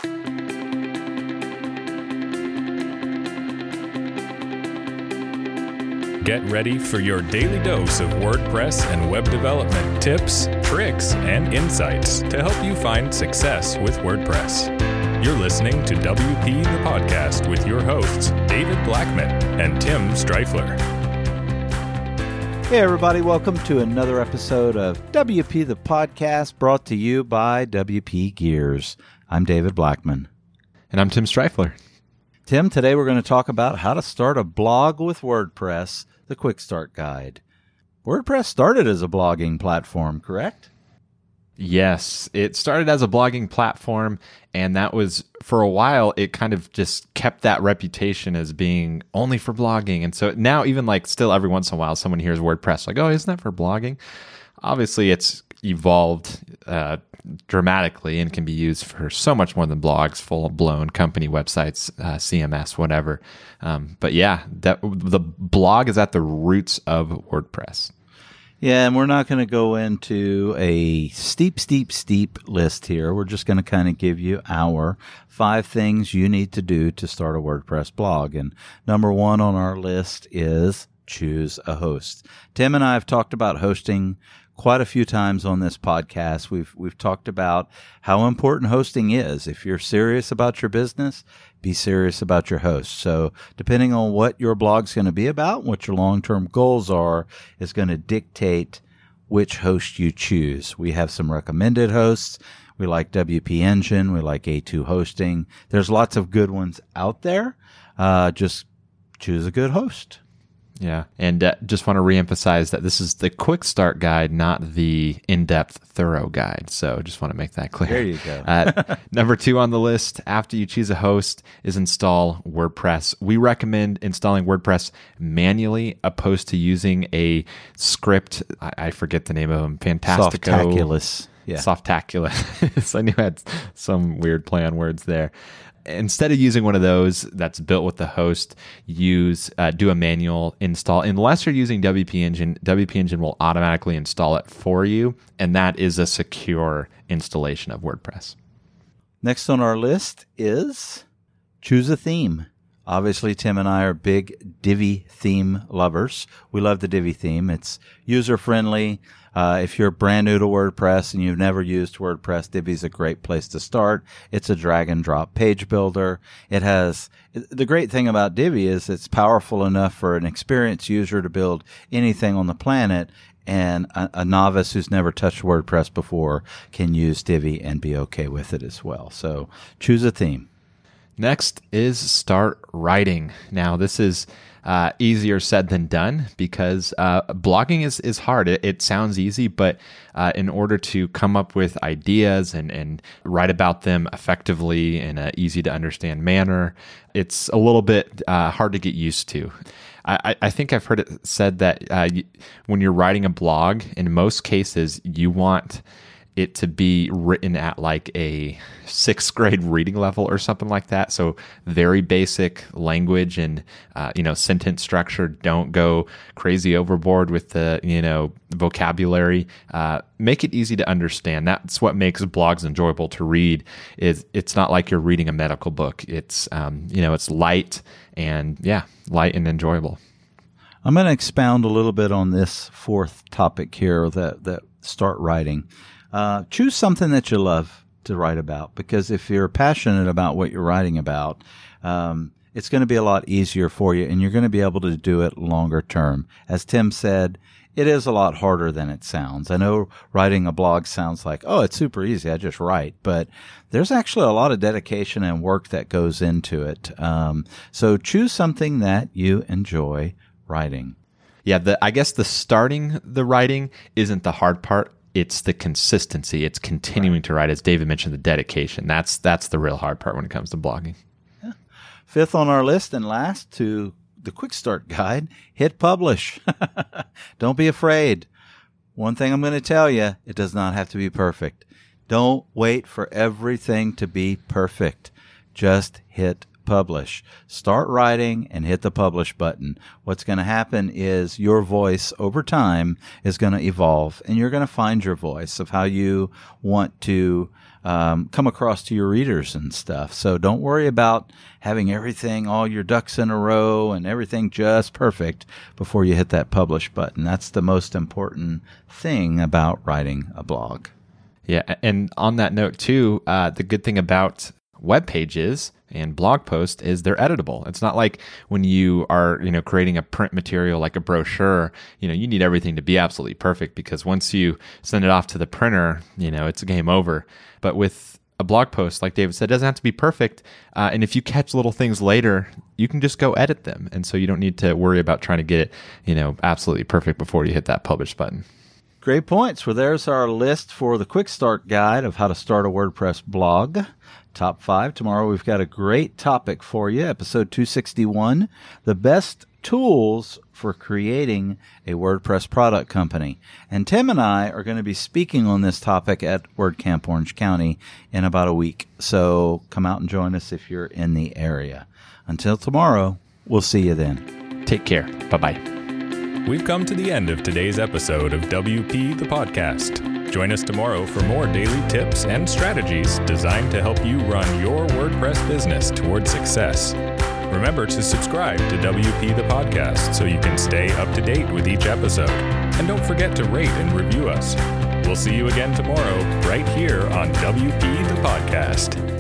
Get ready for your daily dose of WordPress and web development tips, tricks, and insights to help you find success with WordPress. You're listening to WP the Podcast with your hosts, David Blackman and Tim Streifler. Hey everybody, welcome to another episode of WP the Podcast, brought to you by WP Gears. I'm David Blackman. And I'm Tim Streifler. Tim, today we're going to talk about how to start a blog with WordPress, the Quick Start Guide. WordPress started as a blogging platform, correct? Yes, it started as a blogging platform, and that was, for a while, it kind of just kept that reputation as being only for blogging. And so now, even like still every once in a while, someone hears WordPress, like, oh, isn't that for blogging? Obviously, it's evolved dramatically and can be used for so much more than blogs, full-blown company websites, CMS, whatever. But yeah, the blog is at the roots of WordPress. Yeah, and we're not going to go into a steep list here. We're just going to kind of give you our 5 things you need to do to start a WordPress blog. And number 1 on our list is choose a host. Tim and I have talked about hosting quite a few times on this podcast. We've talked about how important hosting is. If you're serious about your business, be serious about your host. So depending on what your blog's going to be about, what your long-term goals are, is going to dictate which host you choose. We have some recommended hosts. We like WP Engine. We like A2 Hosting. There's lots of good ones out there. Just choose a good host. Yeah, and just want to reemphasize that this is the quick start guide, not the in-depth thorough guide. So just want to make that clear. There you go. Number 2 on the list, after you choose a host, is install WordPress. We recommend installing WordPress manually opposed to using a script. I forget the name of them. Fantastico. Softaculous. Yeah. Softaculous. I knew I had some weird play on words there. Instead of using one of those that's built with the host, do a manual install. Unless you're using WP Engine will automatically install it for you, and that is a secure installation of WordPress. Next on our list is choose a theme. Obviously, Tim and I are big Divi theme lovers. We love the Divi theme. It's user-friendly. If you're brand new to WordPress and you've never used WordPress, Divi's a great place to start. It's a drag-and-drop page builder. The great thing about Divi is it's powerful enough for an experienced user to build anything on the planet, and a novice who's never touched WordPress before can use Divi and be okay with it as well. So choose a theme. Next is start writing. Now, this is easier said than done because blogging is hard. It sounds easy, but in order to come up with ideas and write about them effectively in an easy to understand manner, it's a little bit hard to get used to. I think I've heard it said that when you're writing a blog, in most cases, you want it to be written at like a 6th grade reading level or something like that. So very basic language and, sentence structure. Don't go crazy overboard with the, vocabulary. Make it easy to understand. That's what makes blogs enjoyable to read. It's not like you're reading a medical book. It's, it's light and light and enjoyable. I'm going to expound a little bit on this 4th topic here, that start writing. Choose something that you love to write about, because if you're passionate about what you're writing about, it's going to be a lot easier for you, and you're going to be able to do it longer term. As Tim said, it is a lot harder than it sounds. I know writing a blog sounds like, oh, it's super easy, I just write, but there's actually a lot of dedication and work that goes into it. So choose something that you enjoy writing. Yeah, I guess the starting the writing isn't the hard part. It's the consistency. It's continuing to write. As David mentioned, the dedication. That's the real hard part when it comes to blogging. Yeah. 5th on our list and last to the Quick Start Guide, hit publish. Don't be afraid. One thing I'm going to tell you, it does not have to be perfect. Don't wait for everything to be perfect. Just hit publish. Start writing and hit the publish button. What's going to happen is your voice over time is going to evolve, and you're going to find your voice of how you want to come across to your readers and stuff. So don't worry about having everything, all your ducks in a row and everything just perfect before you hit that publish button. That's the most important thing about writing a blog. Yeah, and on that note too, the good thing about web pages and blog posts is they're editable. It's not like when you are, creating a print material like a brochure, you need everything to be absolutely perfect, because once you send it off to the printer, it's a game over. But with a blog post, like David said, it doesn't have to be perfect. And if you catch little things later, you can just go edit them. And so you don't need to worry about trying to get it, absolutely perfect before you hit that publish button. Great points. Well, there's our list for the quick start guide of how to start a WordPress blog. Top 5. Tomorrow we've got a great topic for you. Episode 261, the best tools for creating a WordPress product company. And Tim and I are going to be speaking on this topic at WordCamp Orange County in about a week. So come out and join us if you're in the area. Until tomorrow, we'll see you then. Take care. Bye-bye. We've come to the end of today's episode of WP the Podcast. Join us tomorrow for more daily tips and strategies designed to help you run your WordPress business toward success. Remember to subscribe to WP the Podcast so you can stay up to date with each episode. And don't forget to rate and review us. We'll see you again tomorrow right here on WP the Podcast.